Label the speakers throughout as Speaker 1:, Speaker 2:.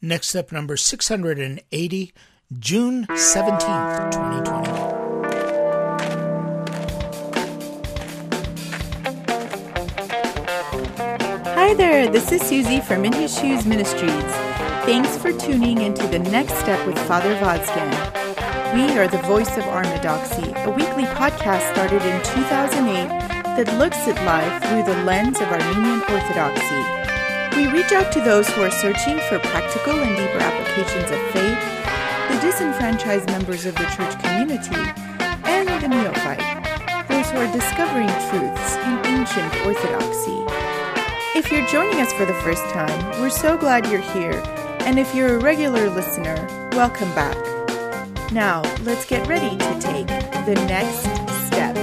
Speaker 1: Next Step number 680, June 17th, 2021.
Speaker 2: Hi there, this is Susie from In His Shoes Ministries. Thanks for tuning into the Next Step with Father Vodscan. We are the voice of Orthodoxy, a weekly podcast started in 2008 that looks at life through the lens of Armenian Orthodoxy. We reach out to those who are searching for practical and deeper applications of faith, the disenfranchised members of the church community, and the neophyte, those who are discovering truths in ancient Orthodoxy. If you're joining us for the first time, we're so glad you're here, and if you're a regular listener, welcome back. Now, let's get ready to take the next step.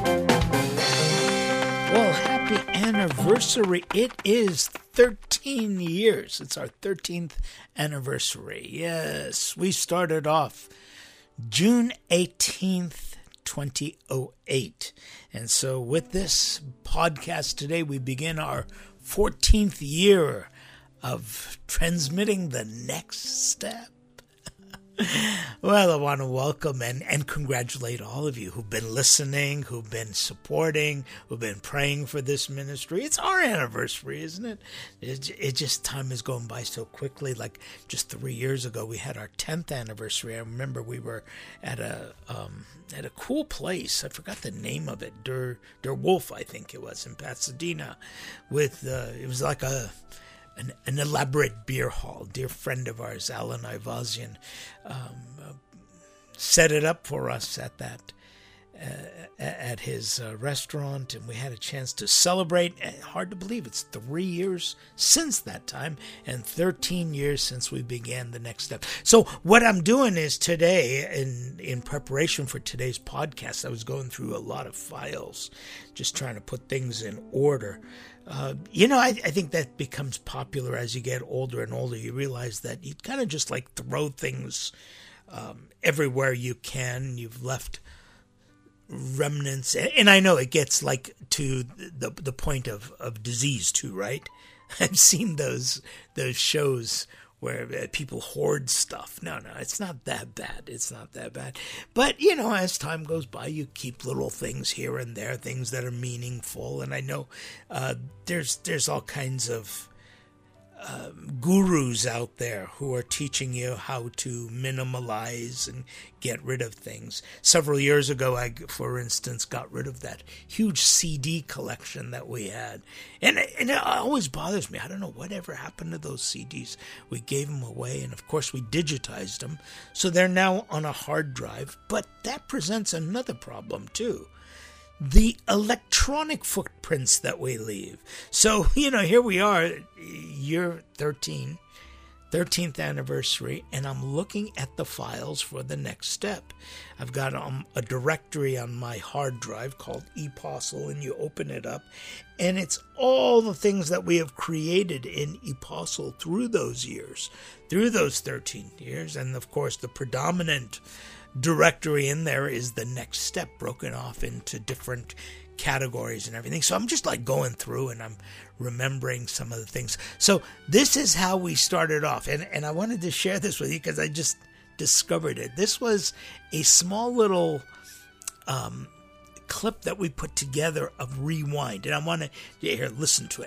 Speaker 1: Well, happy anniversary. It is 13 years. It's our 13th anniversary. Yes, we started off June 18th, 2008. And so with this podcast today, we begin our 14th year of transmitting the next step. Well, I want to welcome and congratulate all of you who've been listening, who've been supporting, who've been praying for this ministry. It's our anniversary, isn't it? It just, time is going by so quickly. Like just 3 years ago, we had our 10th anniversary. I remember we were at a cool place. I forgot the name of it. Der Wolf, I think it was, in Pasadena. With it was like an elaborate beer hall. Dear friend of ours, Alan Ivazian, set it up for us at that at his restaurant, and we had a chance to celebrate. Hard to believe it's 3 years since that time and 13 years since we began the next step. So what I'm doing is today, in preparation for today's podcast, I was going through a lot of files, just trying to put things in order. I think that becomes popular as you get older and older. You realize that you kind of just like throw things everywhere you can. You've left remnants, and I know it gets like to the point of disease too, right? I've seen those shows where people hoard stuff. No, it's not that bad. It's not that bad. But, as time goes by, you keep little things here and there, things that are meaningful. And I know there's all kinds of gurus out there who are teaching you how to minimalize and get rid of things. Several years ago, I, for instance, got rid of that huge CD collection that we had. And it always bothers me. I don't know whatever happened to those CDs. We gave them away, and of course we digitized them. So they're now on a hard drive. But that presents another problem too. The electronic footprints that we leave. So, here we are, year 13th anniversary, and I'm looking at the files for the next step. I've got a directory on my hard drive called ePostle, and you open it up, and it's all the things that we have created in ePostle through those years, through those 13 years, and of course the predominant directory in there is the next step, broken off into different categories and everything. So I'm just like going through and I'm remembering some of the things. So this is how we started off, and I wanted to share this with you because I just discovered it. This was a small little clip that we put together of Rewind, and I want to listen to it.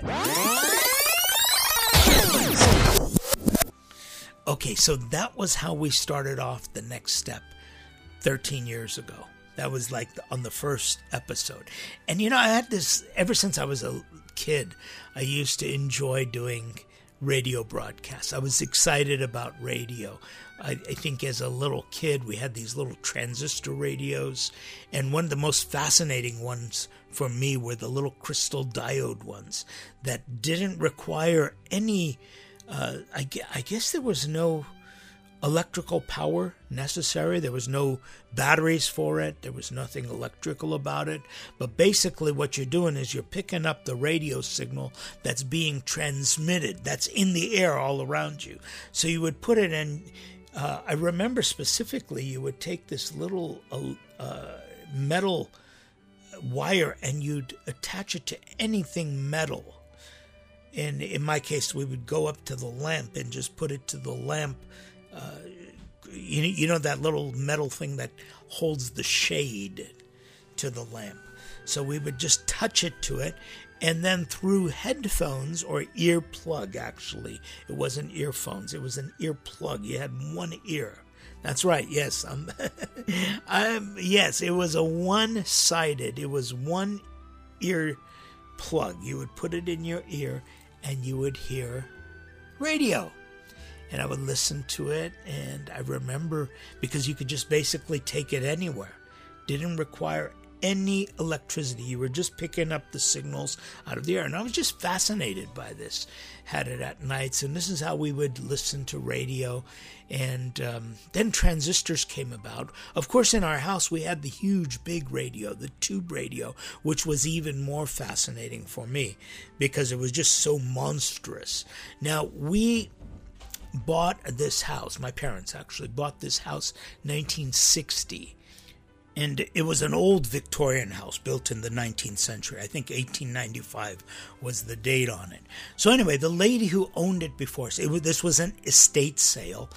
Speaker 1: Okay, so that was how we started off the next step 13 years ago. That was like on the first episode. And I had this, ever since I was a kid, I used to enjoy doing radio broadcasts. I was excited about radio. I think as a little kid, we had these little transistor radios, and one of the most fascinating ones for me were the little crystal diode ones that didn't require any, I guess there was no electrical power necessary. There was no batteries for it. There was nothing electrical about it. But basically what you're doing is you're picking up the radio signal that's being transmitted, that's in the air all around you. So you would put it in, I remember specifically, you would take this little metal wire and you'd attach it to anything metal. And in my case, we would go up to the lamp and just put it to the lamp. You know that little metal thing that holds the shade to the lamp. So we would just touch it to it, and then through headphones or earplug, actually. It wasn't earphones. It was an earplug. You had one ear. That's right. Yes. Yes, it was a one-sided. It was one ear plug. You would put it in your ear, and you would hear radio. And I would listen to it, and I remember, because you could just basically take it anywhere. Didn't require any electricity. You were just picking up the signals out of the air. And I was just fascinated by this. Had it at nights, and this is how we would listen to radio. And then transistors came about. Of course, in our house, we had the huge, big radio, the tube radio, which was even more fascinating for me because it was just so monstrous. Now, we bought this house. My parents actually bought this house 1960. And it was an old Victorian house built in the 19th century. I think 1895 was the date on it. So anyway, the lady who owned it before us, this was an estate sale.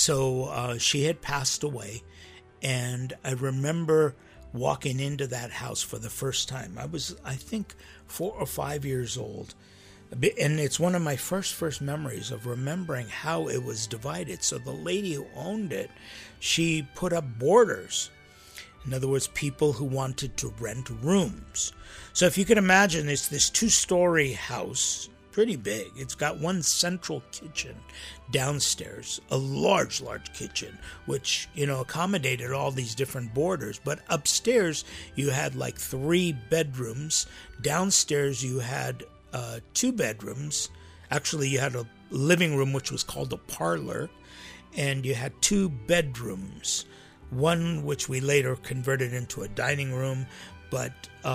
Speaker 1: So she had passed away. And I remember walking into that house for the first time. I was, I think, 4 or 5 years old. And it's one of my first memories of remembering how it was divided. So the lady who owned it, she put up borders. In other words, people who wanted to rent rooms. So if you can imagine, it's this 2-story house, pretty big. It's got one central kitchen downstairs, a large kitchen, which, accommodated all these different borders. But upstairs, you had like 3 bedrooms. Downstairs, you had 2 bedrooms. Actually, you had a living room, which was called a parlor, and you had 2 bedrooms. One which we later converted into a dining room, but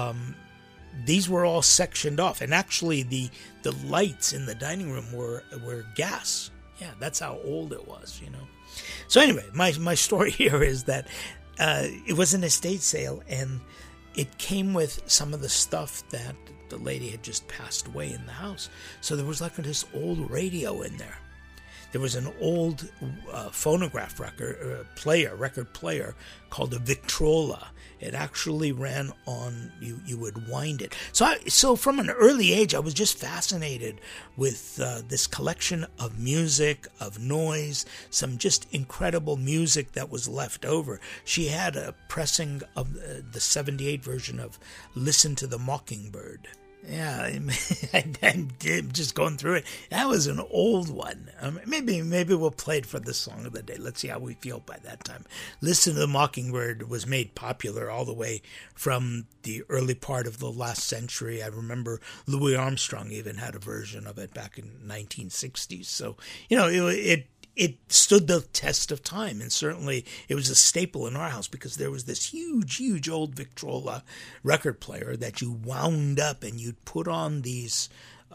Speaker 1: these were all sectioned off. And actually, the lights in the dining room were gas. Yeah, that's how old it was, So anyway, my story here is that it was an estate sale, and it came with some of the stuff that the lady had just passed away in the house. So there was like this old radio in there. There was an old phonograph record player called a Victrola. It actually ran on, you would wind it. So from an early age, I was just fascinated with this collection of music, of noise, some just incredible music that was left over. She had a pressing of the 78 version of Listen to the Mockingbird. Yeah, I'm just going through it. That was an old one. Maybe we'll play it for the song of the day. Let's see how we feel by that time. Listen to the Mockingbird was made popular all the way from the early part of the last century. I remember Louis Armstrong even had a version of it back in 1960s. So, it stood the test of time, and certainly it was a staple in our house because there was this huge old Victrola record player that you wound up, and you'd put on these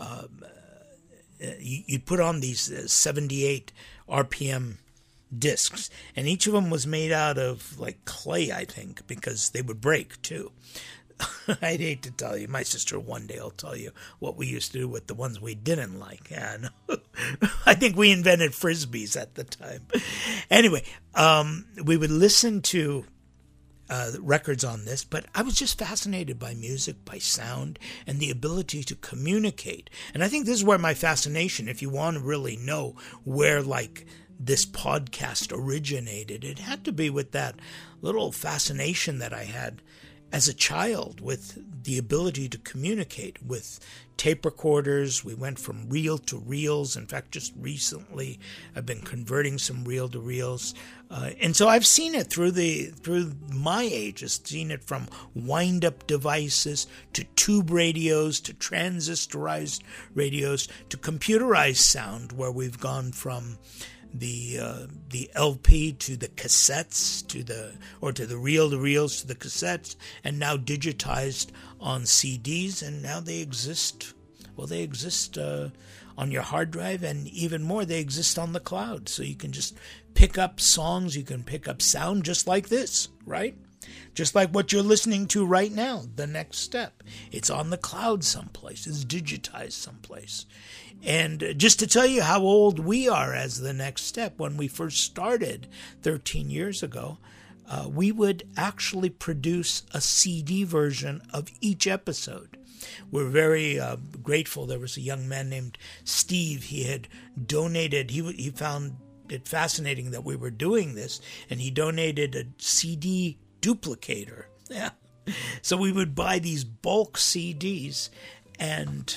Speaker 1: 78 RPM discs, and each of them was made out of like clay, I think, because they would break too. I'd hate to tell you. My sister one day will tell you what we used to do with the ones we didn't like. Yeah, no. I think we invented Frisbees at the time. Anyway, we would listen to records on this, but I was just fascinated by music, by sound, and the ability to communicate. And I think this is where my fascination, if you want to really know where this podcast originated, it had to be with that little fascination that I had as a child with the ability to communicate with tape recorders. We went from reel to reels. In fact, just recently, I've been converting some reel to reels. And so I've seen it through my age. I've seen it from wind-up devices to tube radios to transistorized radios to computerized sound, where we've gone from the LP to the cassettes to the reel to reels to the cassettes, and now digitized on CDs, and now they exist. Well, they exist on your hard drive, and even more, they exist on the cloud. So you can just pick up songs, you can pick up sound just like this, right? Just like what you're listening to right now, The Next Step. It's on the cloud someplace. It's digitized someplace. And just to tell you how old we are as The Next Step, when we first started 13 years ago, we would actually produce a CD version of each episode. We're very grateful. There was a young man named Steve. He had donated, he found it fascinating that we were doing this, and he donated a CD duplicator. Yeah. So we would buy these bulk CDs, and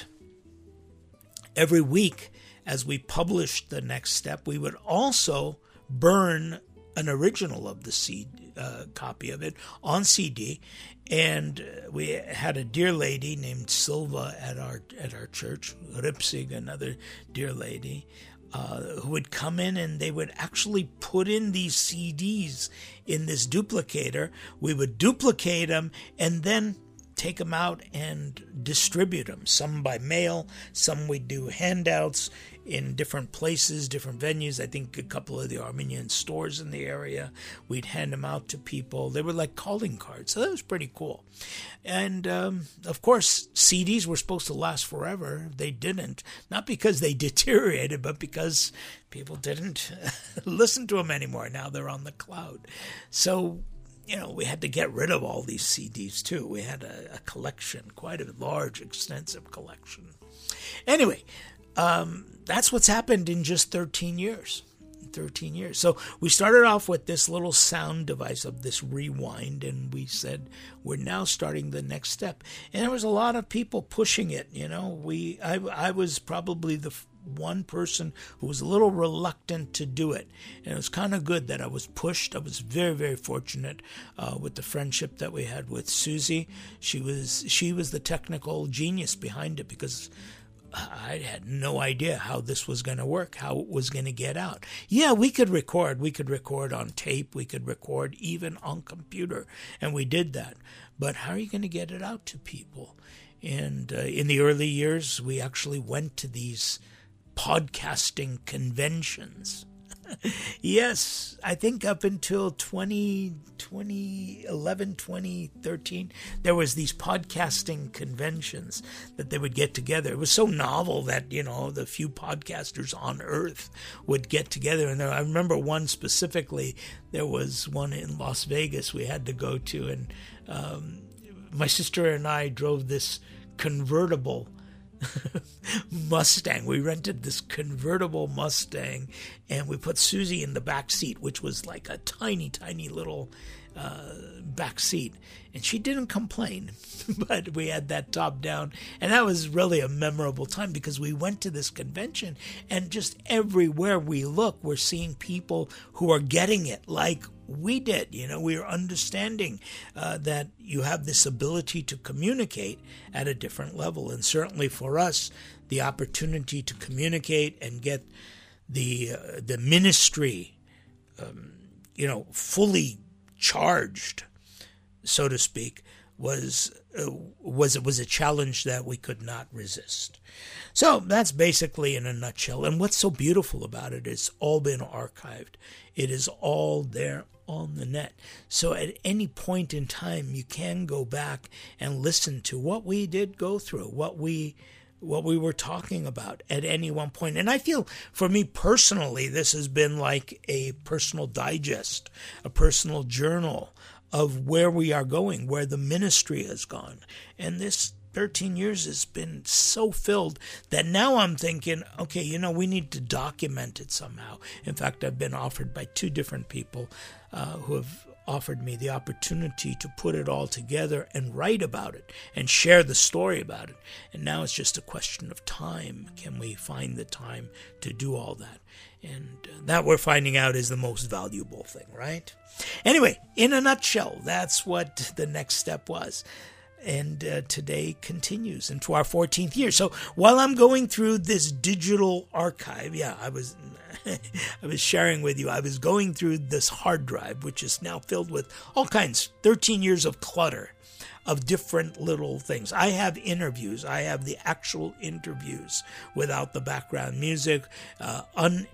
Speaker 1: every week as we published The Next Step, we would also burn an original of the copy of it on CD. And we had a dear lady named Silva at our church, Ripsig, another dear lady, who would come in, and they would actually put in these CDs in this duplicator. We would duplicate them and then take them out and distribute them. Some by mail, some we'd do handouts in different places, different venues. I think a couple of the Armenian stores in the area, we'd hand them out to people. They were like calling cards, so that was pretty cool. And of course, CDs were supposed to last forever. They didn't, not because they deteriorated, but because people didn't listen to them anymore. Now they're on the cloud. So, we had to get rid of all these CDs too. We had a collection, quite a large, extensive collection. Anyway, that's what's happened in just 13 years. 13 years. So we started off with this little sound device of this rewind, and we said, we're now starting the next step. And there was a lot of people pushing it. I was probably the one person who was a little reluctant to do it, and it was kind of good that I was pushed. I was very, very fortunate with the friendship that we had with Susie. She was the technical genius behind it, because I had no idea how this was going to work, how it was going to get out. Yeah, we could record on tape, we could record even on computer, and we did that. But how are you going to get it out to people? And in the early years, we actually went to these podcasting conventions. Yes, I think up until 2011, 2013, there was these podcasting conventions that they would get together. It was so novel that, the few podcasters on earth would get together. And I remember one specifically, there was one in Las Vegas we had to go to. And my sister and I drove this convertible Mustang. We rented this convertible Mustang, and we put Susie in the back seat, which was like a tiny, tiny little back seat, and she didn't complain. But we had that top down, and that was really a memorable time, because we went to this convention, and just everywhere we look, we're seeing people who are getting it like we did. We are understanding that you have this ability to communicate at a different level. And certainly for us, the opportunity to communicate and get the ministry, fully charged, so to speak, was a challenge that we could not resist. So that's basically in a nutshell. And what's so beautiful about it, it's all been archived. It is all there on the net. So at any point in time, you can go back and listen to what we did go through, what we were talking about at any one point. And I feel, for me personally, this has been like a personal digest, a personal journal of where we are going, where the ministry has gone. And this 13 years has been so filled that now I'm thinking, okay, we need to document it somehow. In fact, I've been offered by two different people who have offered me the opportunity to put it all together and write about it and share the story about it. And now it's just a question of time. Can we find the time to do all that? And that, we're finding out, is the most valuable thing, right? Anyway, in a nutshell, that's what the next step was. And today continues into our 14th year. So while I'm going through this digital archive, I was sharing with you, I was going through this hard drive, which is now filled with all kinds, 13 years of clutter of different little things. I have interviews. I have the actual interviews without the background music,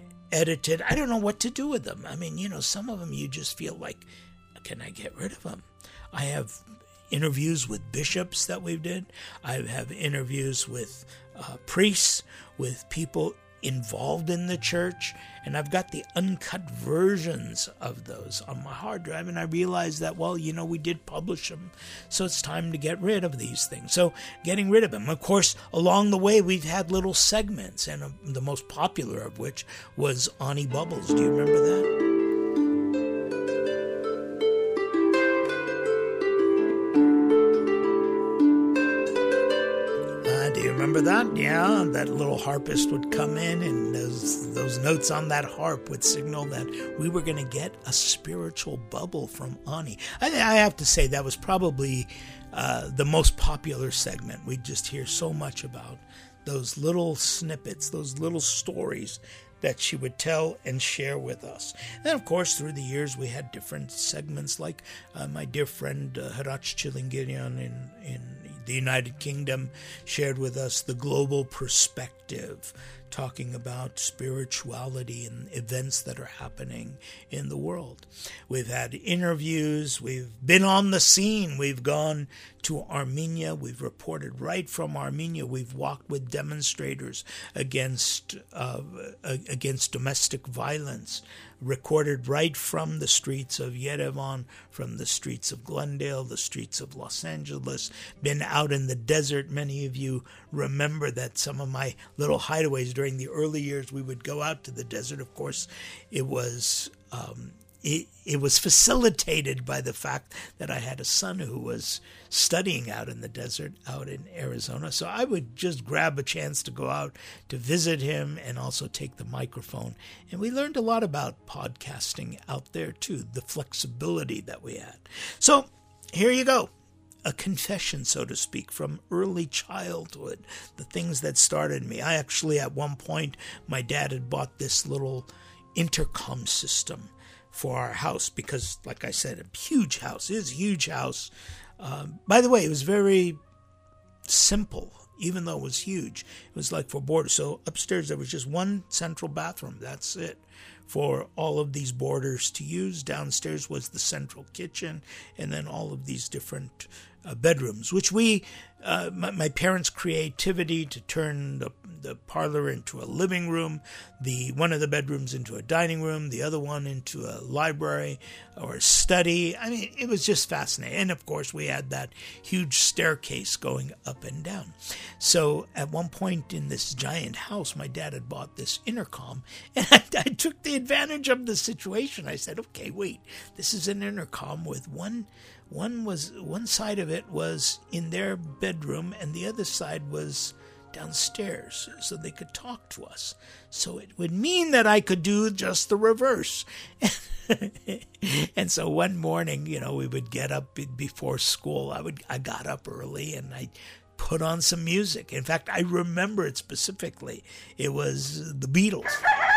Speaker 1: unedited. I don't know what to do with them. I mean, some of them you just feel like, can I get rid of them? I have interviews with bishops that we did. I have interviews with priests, with people involved in the church, and I've got the uncut versions of those on my hard drive, and I realized that, well, we did publish them, so it's time to get rid of these things. So getting rid of them. Of course, along the way, we've had little segments, and the most popular of which was Ani Bubbles. Do you remember that? Do you remember that? Yeah, that little harpist would come in, and those notes on that harp would signal that we were going to get a spiritual bubble from Ani. I have to say that was probably the most popular segment. We just hear so much about those little snippets, those little stories that she would tell and share with us. And of course, through the years, we had different segments, like my dear friend Harash Chilingirian in the United Kingdom shared with us the global perspective, talking about spirituality and events that are happening in the world. We've had interviews. We've been on the scene. We've gone to Armenia. We've reported right from Armenia. We've walked with demonstrators against domestic violence, recorded right from the streets of Yerevan, from the streets of Glendale, the streets of Los Angeles, been out in the desert. Many of you remember that some of my little hideaways during the early years, we would go out to the desert. Of course, it was facilitated by the fact that I had a son who was studying out in the desert, out in Arizona. So I would just grab a chance to go out to visit him and also take the microphone. And we learned a lot about podcasting out there too, the flexibility that we had. So here you go. A confession, so to speak, from early childhood, the things that started me. I actually, at one point, my dad had bought this little intercom system for our house because, like I said, a huge house. It is a huge house. By the way, it was very simple, even though it was huge. It was like for boarders. So upstairs, there was just one central bathroom. That's it for all of these boarders to use. Downstairs was the central kitchen, and then all of these different bedrooms, which my parents' creativity to turn the parlor into a living room, one of the bedrooms into a dining room, the other one into a library or a study. I mean, it was just fascinating. And of course, we had that huge staircase going up and down. So at one point in this giant house, my dad had bought this intercom, and I took the advantage of the situation. I said, okay, wait, this is an intercom with one side of it was in their bedroom and the other side was downstairs, so they could talk to us. So it would mean that I could do just the reverse. And so one morning, we would get up before school. I got up early and I put on some music. In fact, I remember it specifically. It was the Beatles.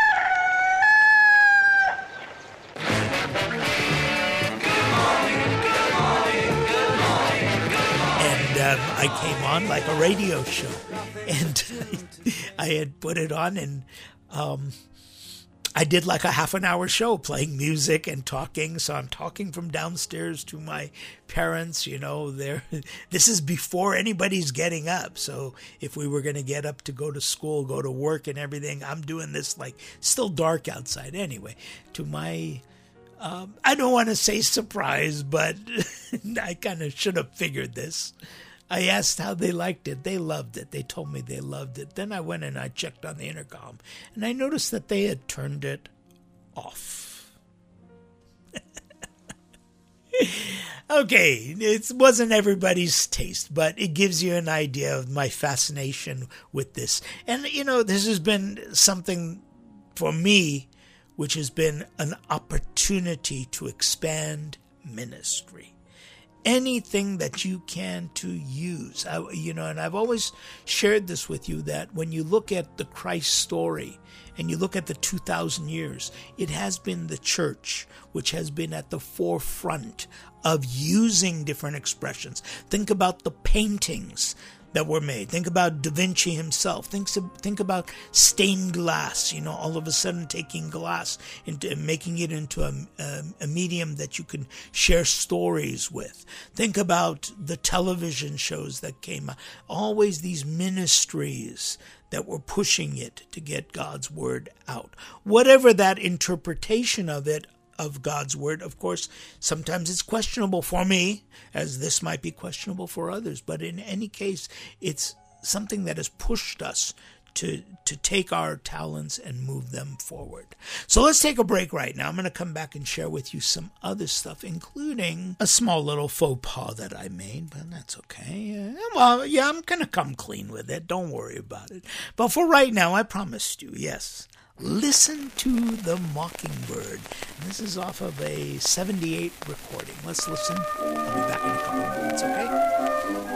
Speaker 1: I came on like a radio show, and I had put it on, and I did like a half-an-hour show playing music and talking. So I'm talking from downstairs to my parents. This is before anybody's getting up. So if we were going to get up to go to school, go to work, and everything, I'm doing this like still dark outside anyway. To my I don't want to say surprise, but I kind of should have figured this. I asked how they liked it. They loved it. They told me they loved it. Then I went and I checked on the intercom, and I noticed that they had turned it off. Okay, it wasn't everybody's taste, but it gives you an idea of my fascination with this. And, this has been something for me which has been an opportunity to expand ministry. Anything that you can to use. And I've always shared this with you, that when you look at the Christ story and you look at the 2,000 years, it has been the church which has been at the forefront of using different expressions. Think about the paintings that were made. Think about Da Vinci himself. Think about stained glass, all of a sudden taking glass and making it into a medium that you can share stories with. Think about the television shows that came out. Always these ministries that were pushing it to get God's word out. Whatever that interpretation of God's word, of course, sometimes it's questionable for me, as this might be questionable for others. But in any case, it's something that has pushed us to take our talents and move them forward. So let's take a break right now. I'm going to come back and share with you some other stuff, including a small little faux pas that I made, but that's okay. I'm going to come clean with it. Don't worry about it. But for right now, I promised you, yes, listen to the Mockingbird. And this is off of a 78 recording. Let's listen. I'll be back in a couple of minutes, okay?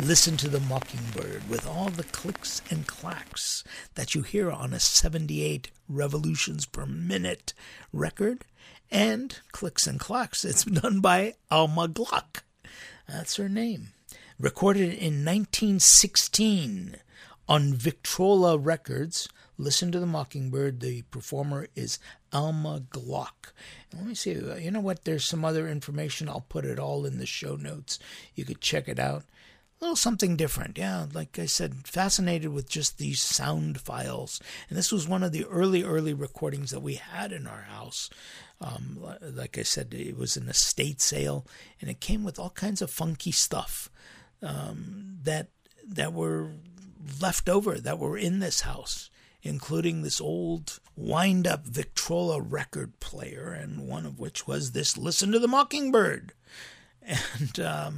Speaker 1: Listen to the Mockingbird with all the clicks and clacks that you hear on a 78 revolutions per minute record. And clicks and clacks, it's done by Alma Gluck. That's her name. Recorded in 1916 on Victrola Records. Listen to the Mockingbird. The performer is Alma Gluck. Let me see. You know what? There's some other information. I'll put it all in the show notes. You could check it out. A little something different. Yeah, like I said, fascinated with just these sound files. And this was one of the early recordings that we had in our house. Like I said, it was an estate sale, and it came with all kinds of funky stuff that were left over, that were in this house, including this old wind-up Victrola record player, and one of which was this Listen to the Mockingbird. And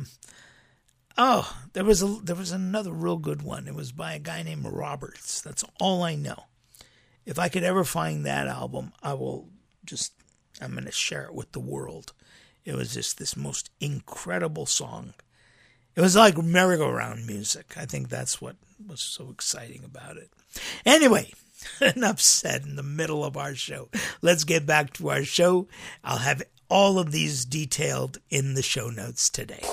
Speaker 1: there was another real good one. It was by a guy named Roberts. That's all I know. If I could ever find that album, I'm going to share it with the world. It was just this most incredible song. It was like merry-go-round music. I think that's what was so exciting about it. Anyway, enough said in the middle of our show. Let's get back to our show. I'll have all of these detailed in the show notes today.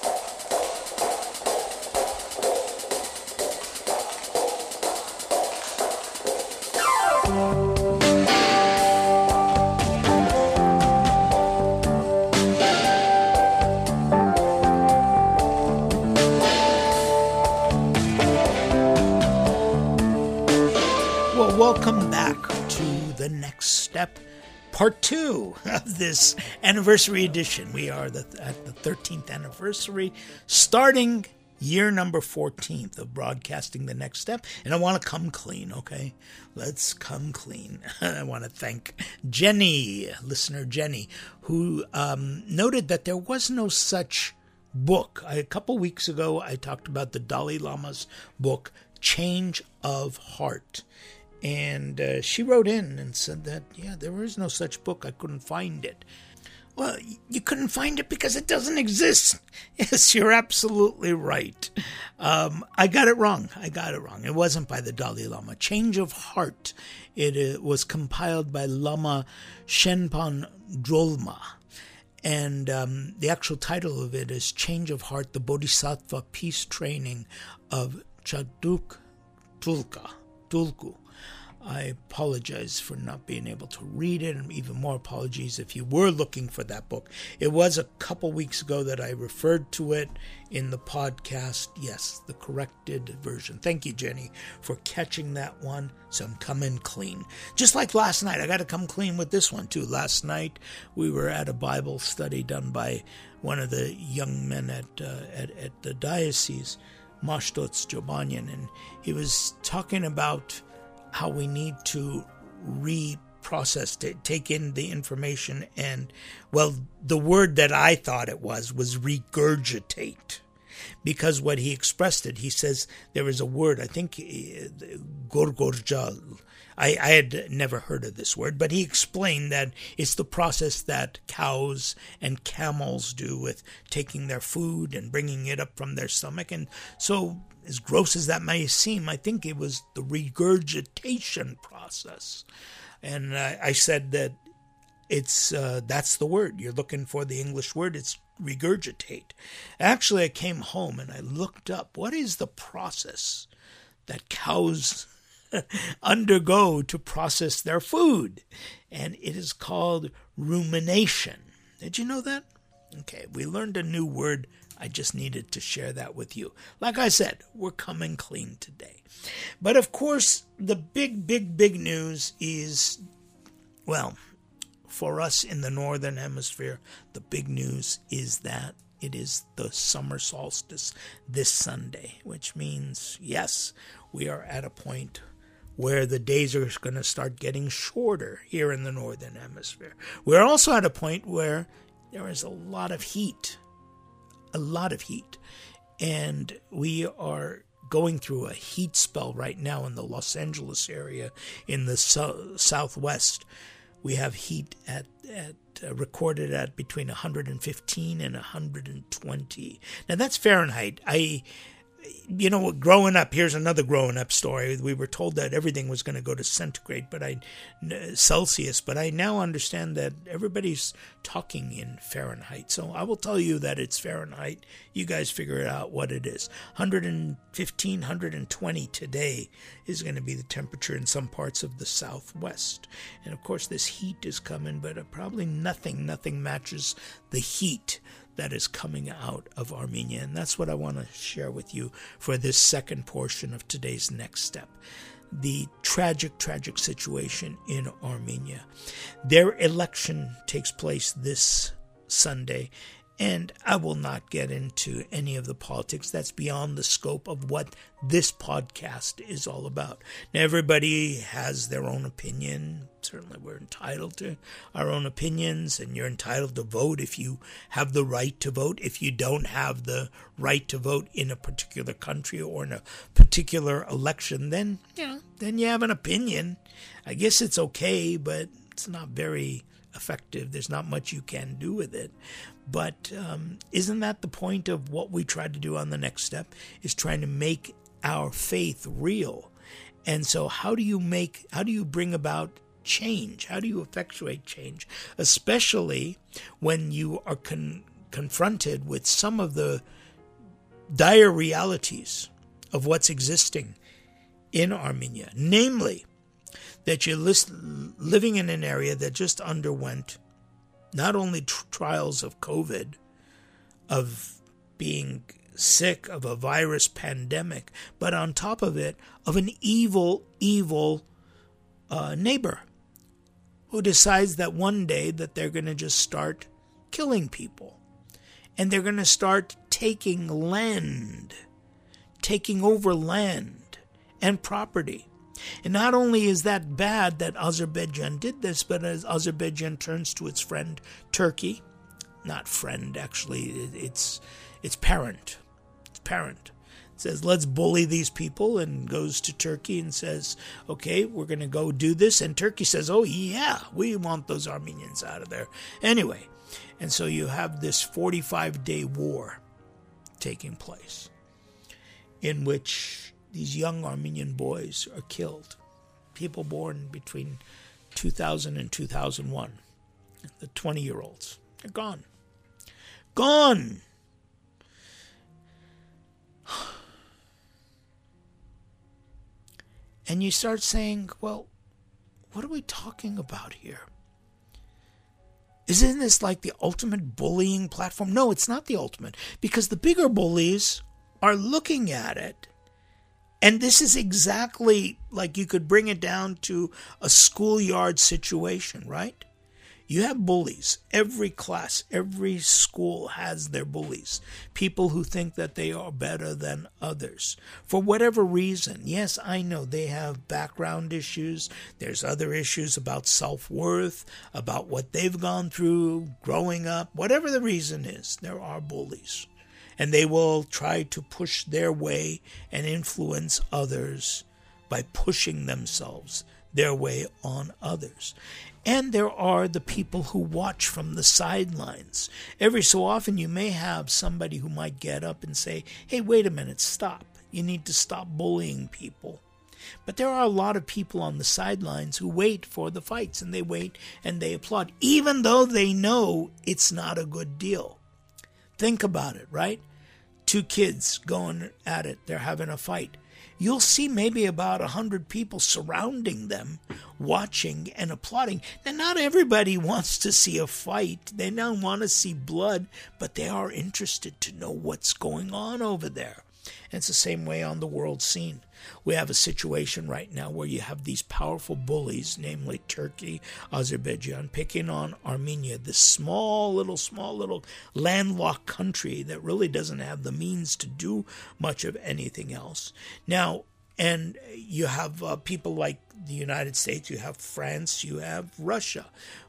Speaker 1: Welcome back to The Next Step, part 2 of this anniversary edition. We are at the 13th anniversary, starting year number 14th of broadcasting The Next Step. And I want to come clean, okay? Let's come clean. I want to thank Jenny, listener Jenny, who noted that there was no such book. A couple weeks ago, I talked about the Dalai Lama's book, Change of Heart. And she wrote in and said that, there is no such book. I couldn't find it. Well, you couldn't find it because it doesn't exist. Yes, you're absolutely right. I got it wrong. It wasn't by the Dalai Lama. Change of Heart. It was compiled by Lama Shenpan Drolma. And the actual title of it is Change of Heart, the Bodhisattva Peace Training of Chaduk Tulku. I apologize for not being able to read it, and even more apologies if you were looking for that book. It was a couple weeks ago that I referred to it in the podcast. Yes, the corrected version. Thank you, Jenny, for catching that one. So I'm coming clean. Just like last night, I got to come clean with this one, too. Last night, we were at a Bible study done by one of the young men at the diocese, Mashtots Jobanyan, and he was talking about how we need to reprocess, to take in the information, and, well, the word that I thought it was regurgitate. Because what he expressed it, he says there is a word, I think, gorgorjal. I had never heard of this word, but he explained that it's the process that cows and camels do with taking their food and bringing it up from their stomach. And so, as gross as that may seem, I think it was the regurgitation process. And I said that that's the word. You're looking for the English word. It's regurgitate. Actually, I came home and I looked up what is the process that cows undergo to process their food. And it is called rumination. Did you know that? Okay, we learned a new word. I just needed to share that with you. Like I said, we're coming clean today. But of course, the big news is, well, for us in the Northern Hemisphere, the big news is that it is the summer solstice this Sunday, which means, yes, we are at a point where the days are going to start getting shorter here in the Northern Hemisphere. We're also at a point where there is a lot of heat. And we are going through a heat spell right now in the Los Angeles area in the southwest. We have heat recorded at between 115 and 120. Now that's Fahrenheit. growing up, here's another growing up story. We were told that everything was going to go to centigrade, Celsius, but I now understand that everybody's talking in Fahrenheit. So I will tell you that it's Fahrenheit. You guys figure out what it is. 115, 120 today is going to be the temperature in some parts of the Southwest. And of course, this heat is coming, but probably nothing matches the heat that is coming out of Armenia. And that's what I want to share with you for this second portion of today's next step. The tragic situation in Armenia. Their election takes place this Sunday, and I will not get into any of the politics. That's beyond the scope of what this podcast is all about. Now, everybody has their own opinion. Certainly, we're entitled to our own opinions, and you're entitled to vote if you have the right to vote. If you don't have the right to vote in a particular country or in a particular election, then you have an opinion. I guess it's okay, but it's not very effective. There's not much you can do with it. But isn't that the point of what we try to do on the next step, is trying to make our faith real? And so how do you bring about change? How do you effectuate change? Especially when you are confronted with some of the dire realities of what's existing in Armenia. Namely, that you're living in an area that just underwent not only trials of COVID, of being sick, of a virus pandemic, but on top of it, of an evil neighbor who decides that one day that they're going to just start killing people. And they're going to start taking over land and property. And not only is that bad that Azerbaijan did this, but as Azerbaijan turns to its friend Turkey, not friend actually, it's parent. It's parent. It says, let's bully these people, and goes to Turkey and says, okay, we're going to go do this. And Turkey says, oh yeah, we want those Armenians out of there. Anyway, and so you have this 45-day war taking place in which these young Armenian boys are killed. People born between 2000 and 2001. The 20-year-olds. They're gone. Gone! And you start saying, well, what are we talking about here? Isn't this like the ultimate bullying platform? No, it's not the ultimate, because the bigger bullies are looking at it. And this is exactly like you could bring it down to a schoolyard situation, right? You have bullies. Every class, every school has their bullies. People who think that they are better than others. For whatever reason. Yes, I know they have background issues. There's other issues about self-worth, about what they've gone through, growing up. Whatever the reason is, there are bullies. And they will try to push their way and influence others by pushing themselves their way on others. And there are the people who watch from the sidelines. Every so often you may have somebody who might get up and say, hey, wait a minute, stop. You need to stop bullying people. But there are a lot of people on the sidelines who wait for the fights, and they wait and they applaud, even though they know it's not a good deal. Think about it, right? Two kids going at it. They're having a fight. You'll see maybe about 100 people surrounding them, watching and applauding. Now, not everybody wants to see a fight. They don't want to see blood, but they are interested to know what's going on over there. And it's the same way on the world scene. We have a situation right now where you have these powerful bullies, namely Turkey, Azerbaijan, picking on Armenia, this small little landlocked country that really doesn't have the means to do much of anything else. Now, and you have people like the United States, you have France, you have Russia,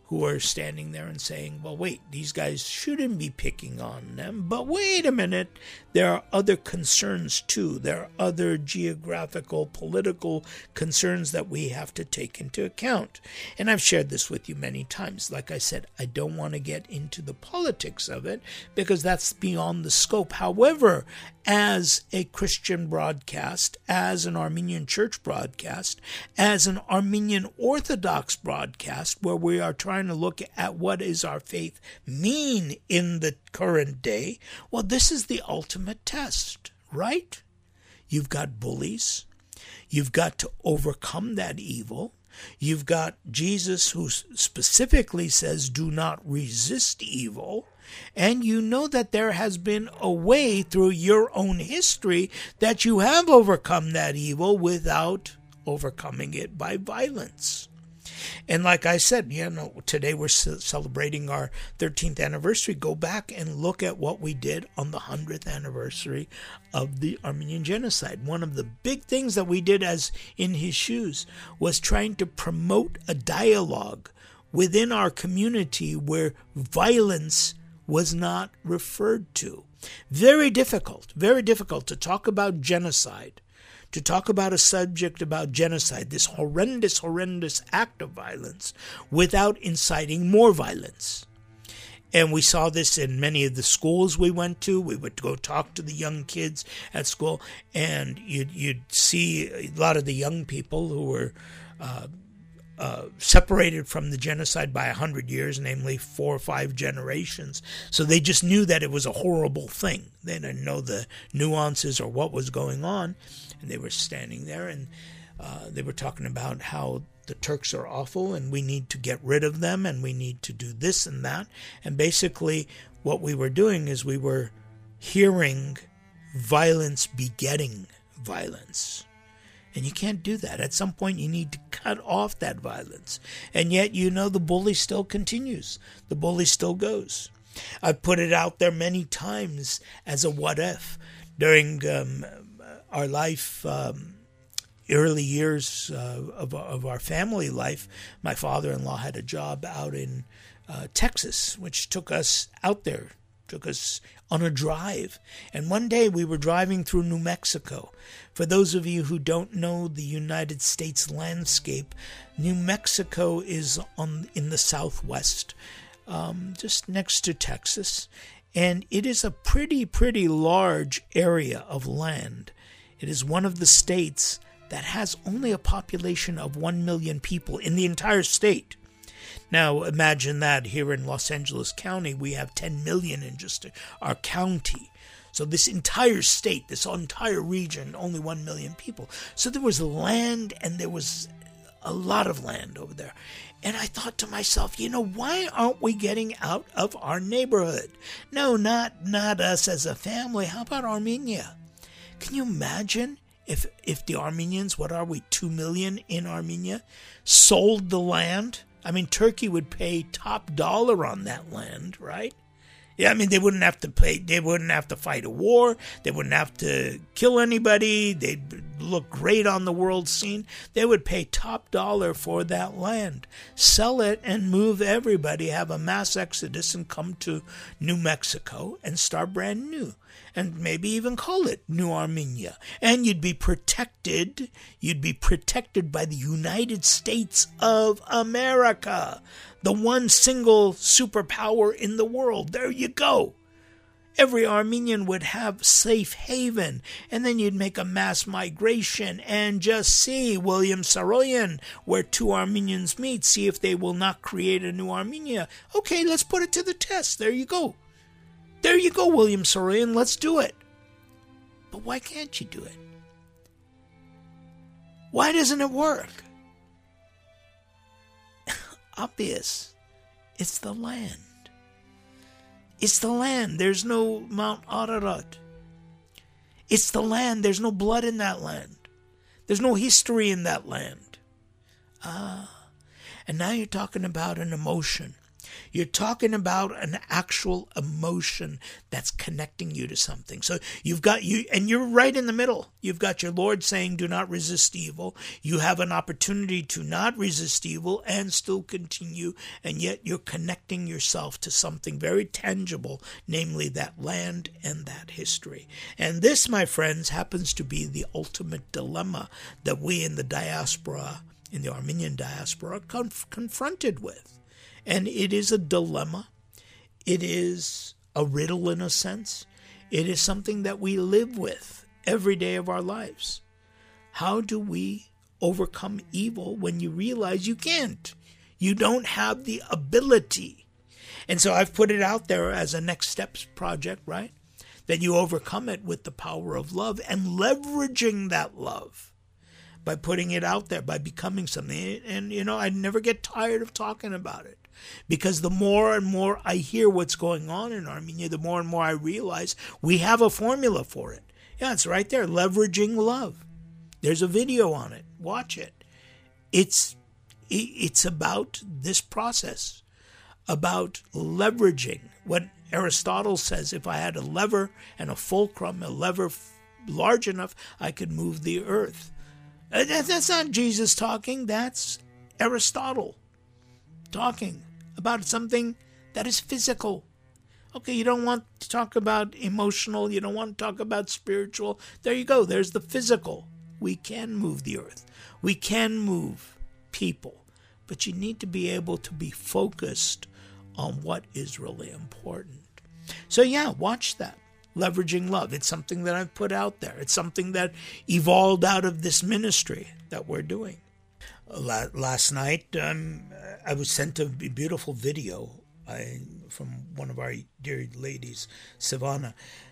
Speaker 1: who are standing there and saying, well, wait, these guys shouldn't be picking on them, but wait a minute, there are other concerns too. There are other geographical, political concerns that we have to take into account. And I've shared this with you many times. Like I said, I don't want to get into the politics of it because that's beyond the scope. However, as a Christian broadcast, as an Armenian church broadcast, as an Armenian Orthodox broadcast, where we are trying to look at what is our faith mean in the current day, well, this is the ultimate test, right? You've got bullies. You've got to overcome that evil. You've got Jesus who specifically says, do not resist evil. And you know that there has been a way through your own history that you have overcome that evil without overcoming it by violence. And like I said, today we're celebrating our 13th anniversary. Go back and look at what we did on the 100th anniversary of the Armenian Genocide. One of the big things that we did as In His Shoes was trying to promote a dialogue within our community where violence was not referred to. Very difficult to talk about genocide, to talk about a subject about genocide, this horrendous act of violence, without inciting more violence. And we saw this in many of the schools we went to. We would go talk to the young kids at school, and you'd see a lot of the young people who were separated from the genocide by 100 years, namely 4 or 5 generations. So they just knew that it was a horrible thing. They didn't know the nuances or what was going on. And they were standing there and they were talking about how the Turks are awful and we need to get rid of them and we need to do this and that. And basically what we were doing is we were hearing violence begetting violence. And you can't do that. At some point, you need to cut off that violence. And yet, the bully still continues. The bully still goes. I've put it out there many times as a what if. During our life, early years of our family life, my father-in-law had a job out in Texas, which took us out there. Took us on a drive. And one day we were driving through New Mexico. For those of you who don't know the United States landscape, New Mexico is in the southwest, just next to Texas. And it is a pretty large area of land. It is one of the states that has only a population of 1 million people in the entire state. Now, imagine that here in Los Angeles County, we have 10 million in just our county. So this entire state, this entire region, only 1 million people. So there was land, and there was a lot of land over there. And I thought to myself, why aren't we getting out of our neighborhood? No, not us as a family. How about Armenia? Can you imagine if the Armenians, 2 million in Armenia, sold the land? I mean, Turkey would pay top dollar on that land, right? Yeah, I mean, they wouldn't have to pay. They wouldn't have to fight a war. They wouldn't have to kill anybody. They'd look great on the world scene. They would pay top dollar for that land, sell it, and move everybody, have a mass exodus, and come to New Mexico and start brand new. And maybe even call it New Armenia. And you'd be protected. You'd be protected by the United States of America, the one single superpower in the world. There you go. Every Armenian would have safe haven. And then you'd make a mass migration and just see William Saroyan, where 2 Armenians meet, see if they will not create a new Armenia. Okay, let's put it to the test. There you go. There you go, William Saroyan. Let's do it. But why can't you do it? Why doesn't it work? Obvious. It's the land. It's the land. There's no Mount Ararat. It's the land. There's no blood in that land. There's no history in that land. And now you're talking about an emotion. You're talking about an actual emotion that's connecting you to something. So you've got and you're right in the middle. You've got your Lord saying, do not resist evil. You have an opportunity to not resist evil and still continue, and yet you're connecting yourself to something very tangible, namely that land and that history. And this, my friends, happens to be the ultimate dilemma that we in the diaspora, in the Armenian diaspora, are confronted with. And it is a dilemma. It is a riddle in a sense. It is something that we live with every day of our lives. How do we overcome evil when you realize you can't? You don't have the ability. And so I've put it out there as a next steps project, right? That you overcome it with the power of love and leveraging that love by putting it out there, by becoming something. And, I never get tired of talking about it. Because the more and more I hear what's going on in Armenia, the more and more I realize we have a formula for it. Yeah, it's right there, leveraging love. There's a video on it. Watch it. It's about this process, about leveraging. What Aristotle says, if I had a lever and a fulcrum, a lever large enough, I could move the earth. That's not Jesus talking. That's Aristotle talking about something that is physical. Okay, you don't want to talk about emotional, you don't want to talk about spiritual. There you go, there's the physical. We can move the earth. We can move people. But you need to be able to be focused on what is really important. So yeah, watch that. Leveraging love. It's something that I've put out there. It's something that evolved out of this ministry that we're doing. Last night, I was sent a beautiful video from one of our dear ladies, Savannah.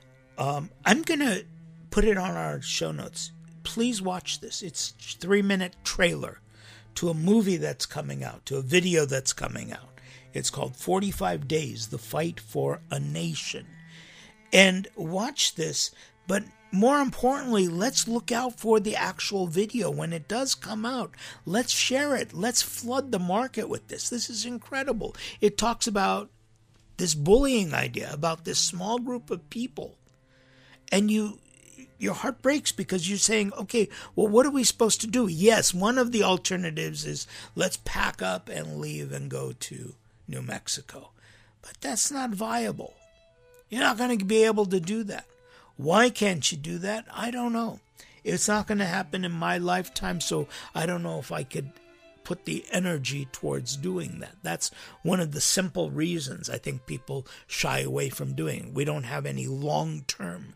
Speaker 1: I'm going to put it on our show notes. Please watch this. It's a 3-minute trailer to a movie that's coming out, to a video that's coming out. It's called 45 Days, The Fight for a Nation. And watch this, but more importantly, let's look out for the actual video when it does come out. Let's share it. Let's flood the market with this. This is incredible. It talks about this bullying idea, about this small group of people. And your heart breaks because you're saying, okay, well, what are we supposed to do? Yes, one of the alternatives is let's pack up and leave and go to New Mexico. But that's not viable. You're not going to be able to do that. Why can't you do that? I don't know. It's not going to happen in my lifetime, so I don't know if I could put the energy towards doing that. That's one of the simple reasons I think people shy away from doing it. We don't have any long-term,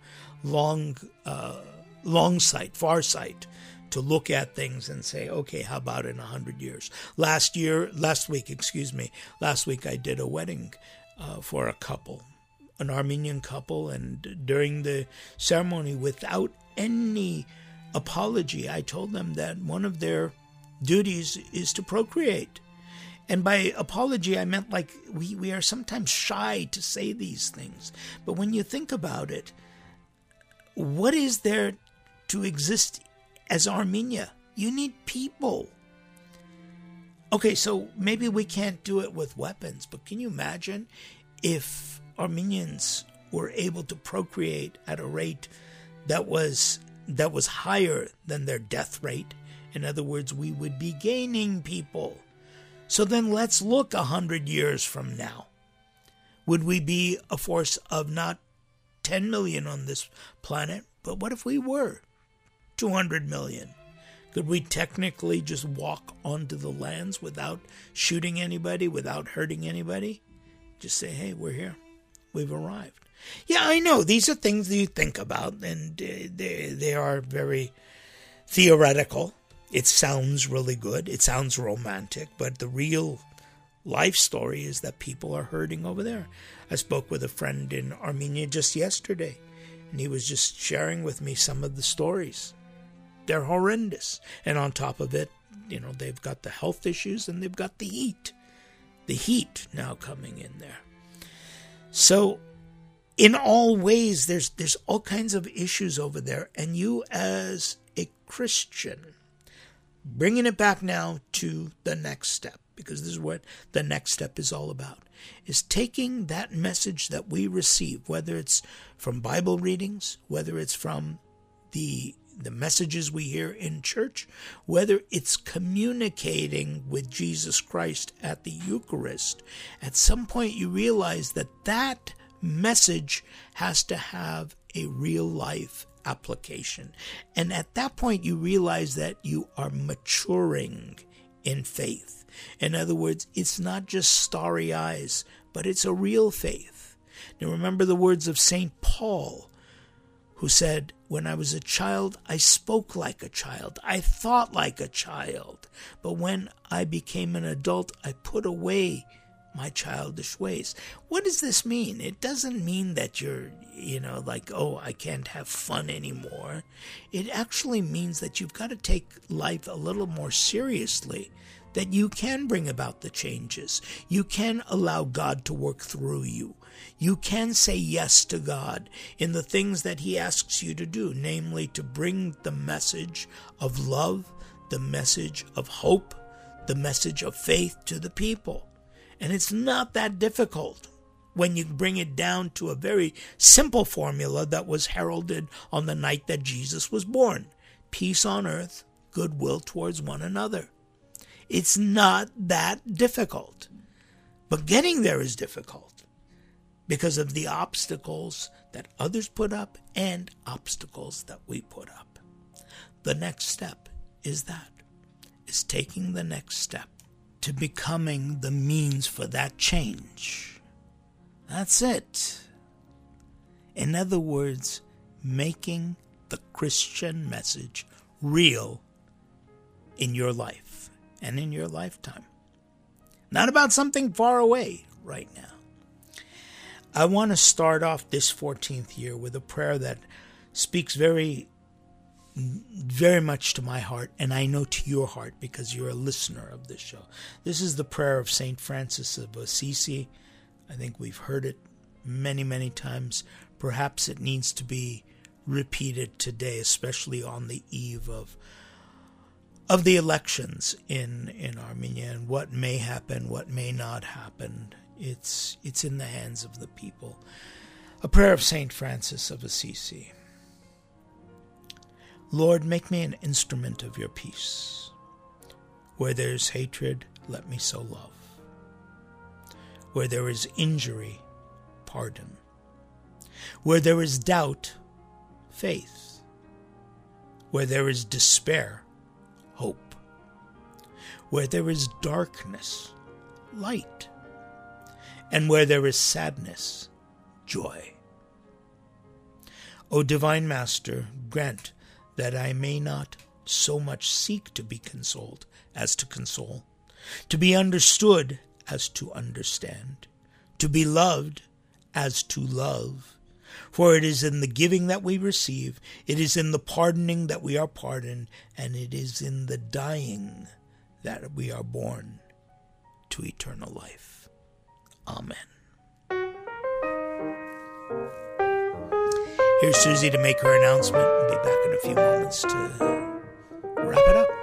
Speaker 1: long sight, far sight to look at things and say, okay, how about in 100 years? Last week I did a wedding for a couple. An Armenian couple, and during the ceremony, without any apology, I told them that one of their duties is to procreate. And by apology, I meant like we are sometimes shy to say these things. But when you think about it, what is there to exist as Armenia? You need people. Okay, so maybe we can't do it with weapons, but can you imagine if Armenians were able to procreate at a rate that was higher than their death rate? In other words, we would be gaining people. So then let's look 100 years from now. Would we be a force of not 10 million on this planet, but what if we were 200 million? Could we technically just walk onto the lands without shooting anybody, without hurting anybody? Just say, hey, we're here. We've arrived. Yeah, I know. These are things that you think about, and they are very theoretical. It sounds really good. It sounds romantic, but the real life story is that people are hurting over there. I spoke with a friend in Armenia just yesterday, and he was just sharing with me some of the stories. They're horrendous. And on top of it, they've got the health issues and they've got the heat. The heat now coming in there. So in all ways, there's all kinds of issues over there. And you as a Christian, bringing it back now to the next step, because this is what the next step is all about. is taking that message that we receive, whether it's from Bible readings, whether it's from the messages we hear in church, whether it's communicating with Jesus Christ at the Eucharist. At some point you realize that message has to have a real life application. And at that point you realize that you are maturing in faith. In other words, it's not just starry eyes, but it's a real faith. Now remember the words of St. Paul, who said, "When I was a child, I spoke like a child. I thought like a child. But when I became an adult, I put away my childish ways." What does this mean? It doesn't mean that you're, like, oh, I can't have fun anymore. It actually means that you've got to take life a little more seriously, that you can bring about the changes. You can allow God to work through you. You can say yes to God in the things that He asks you to do, namely to bring the message of love, the message of hope, the message of faith to the people. And it's not that difficult when you bring it down to a very simple formula that was heralded on the night that Jesus was born. Peace on earth, goodwill towards one another. It's not that difficult. But getting there is difficult because of the obstacles that others put up and obstacles that we put up. The next step is taking the next step to becoming the means for that change. That's it. In other words, making the Christian message real in your life and in your lifetime. Not about something far away right now. I want to start off this 14th year with a prayer that speaks very, very much to my heart, and I know to your heart because you're a listener of this show. This is the prayer of St. Francis of Assisi. I think we've heard it many, many times. Perhaps it needs to be repeated today, especially on the eve of the elections in Armenia, and what may happen, what may not happen. It's in the hands of the people. A prayer of St. Francis of Assisi. Lord, make me an instrument of your peace. Where there is hatred, let me sow love. Where there is injury, pardon. Where there is doubt, faith. Where there is despair, hope. Where there is darkness, light. And where there is sadness, joy. O Divine Master, grant that I may not so much seek to be consoled as to console, to be understood as to understand, to be loved as to love. For it is in the giving that we receive, it is in the pardoning that we are pardoned, and it is in the dying that we are born to eternal life. Amen. Here's Susie to make her announcement. We'll be back in a few moments to wrap it up.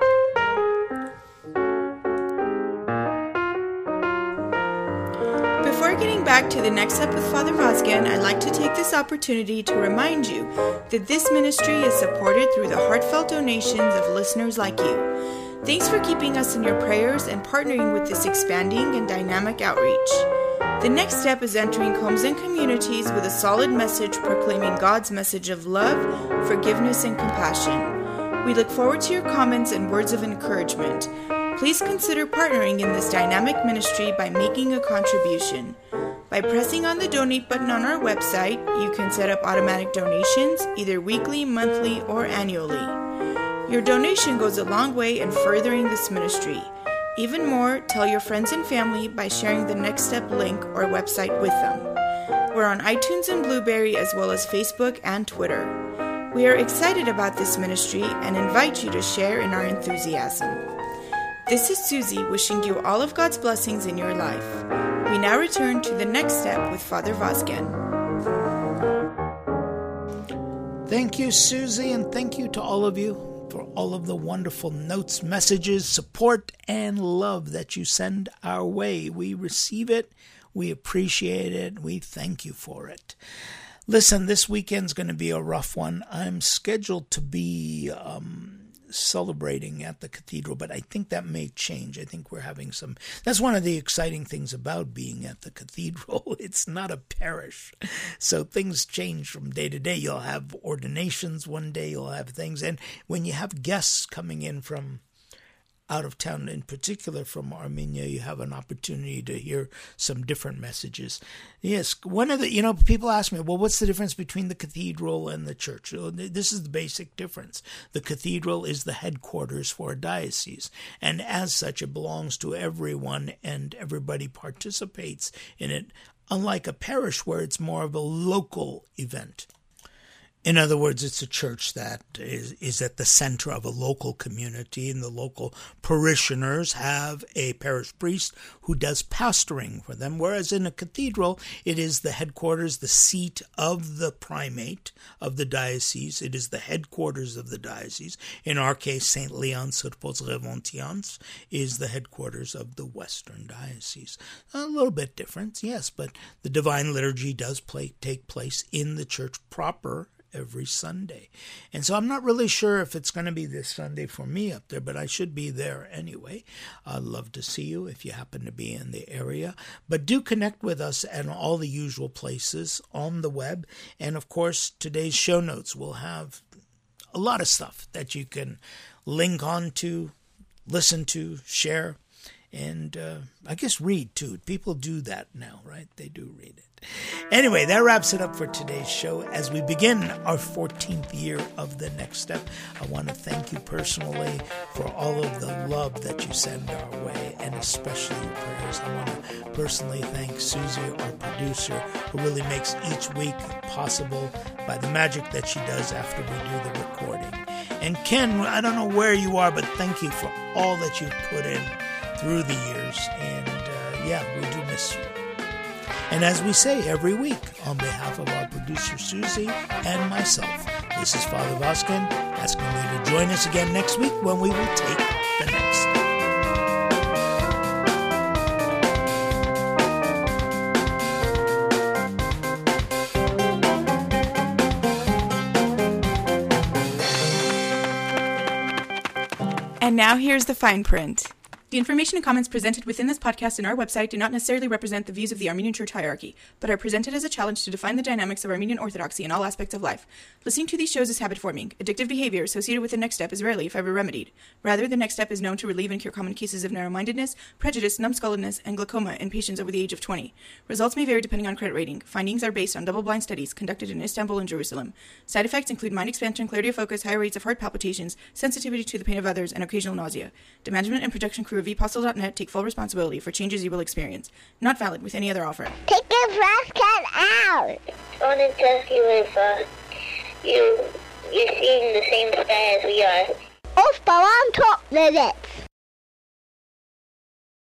Speaker 2: Before getting back to the next step with Father Vazgen, I'd like to take this opportunity to remind you that this ministry is supported through the heartfelt donations of listeners like you. Thanks for keeping us in your prayers and partnering with this expanding and dynamic outreach. The next step is entering homes and communities with a solid message proclaiming God's message of love, forgiveness, and compassion. We look forward to your comments and words of encouragement. Please consider partnering in this dynamic ministry by making a contribution. By pressing on the donate button on our website, you can set up automatic donations, either weekly, monthly, or annually. Your donation goes a long way in furthering this ministry. Even more, tell your friends and family by sharing the Next Step link or website with them. We're on iTunes and Blueberry as well as Facebook and Twitter. We are excited about this ministry and invite you to share in our enthusiasm. This is Susie wishing you all of God's blessings in your life. We now return to the Next Step with Father Vazgen.
Speaker 1: Thank you, Susie, and thank you to all of you for all of the wonderful notes, messages, support, and love that you send our way. We receive it, We appreciate it. We thank you for it. Listen, this weekend's going to be a rough one. I'm scheduled to be celebrating at the cathedral, but I think that may change. I think we're having some... That's one of the exciting things about being at the cathedral. It's not a parish, so things change from day to day. You'll have ordinations one day, you'll have things, and when you have guests coming in from out of town, in particular from Armenia, you have an opportunity to hear some different messages. Yes, one of the, people ask me, well, what's the difference between the cathedral and the church? This is the basic difference. The cathedral is the headquarters for a diocese, and as such, it belongs to everyone, and everybody participates in it, unlike a parish where it's more of a local event. In other words, it's a church that is at the center of a local community, and the local parishioners have a parish priest who does pastoring for them, whereas in a cathedral, it is the headquarters, the seat of the primate of the diocese. It is the headquarters of the diocese. In our case, St. Leon Sirpos-Revontians is the headquarters of the Western Diocese. A little bit different, yes, but the Divine Liturgy does take place in the church proper every Sunday. And so I'm not really sure if it's going to be this Sunday for me up there, but I should be there anyway. I'd love to see you if you happen to be in the area. But do connect with us at all the usual places on the web. And of course, today's show notes will have a lot of stuff that you can link on to, listen to, share, and I guess read too. People do that now, right? They do read it. Anyway, that wraps it up for today's show. As we begin our 14th year of The Next Step, I want to thank you personally for all of the love that you send our way, and especially your prayers. I want to personally thank Susie, our producer, who really makes each week possible by the magic that she does after we do the recording. And Ken, I don't know where you are, but thank you for all that you've put in through the years. And we do miss you. And as we say every week, on behalf of our producer Susie and myself, this is Father Vazquez asking you to join us again next week when we will take the next step.
Speaker 2: And now here's the fine print. The information and comments presented within this podcast and our website do not necessarily represent the views of the Armenian Church hierarchy, but are presented as a challenge to define the dynamics of Armenian Orthodoxy in all aspects of life. Listening to these shows is habit-forming. Addictive behavior associated with the next step is rarely, if ever, remedied. Rather, the next step is known to relieve and cure common cases of narrow-mindedness, prejudice, numbskulledness, and glaucoma in patients over the age of 20. Results may vary depending on credit rating. Findings are based on double-blind studies conducted in Istanbul and Jerusalem. Side effects include mind expansion, clarity of focus, high rates of heart palpitations, sensitivity to the pain of others, and occasional nausea. The management and production crew of vpostle.net take full responsibility for changes you will experience. Not valid with any other offer.
Speaker 3: Take the trash can out! I want to ask you if you're seeing the same sky as we are. Off, but on top of it.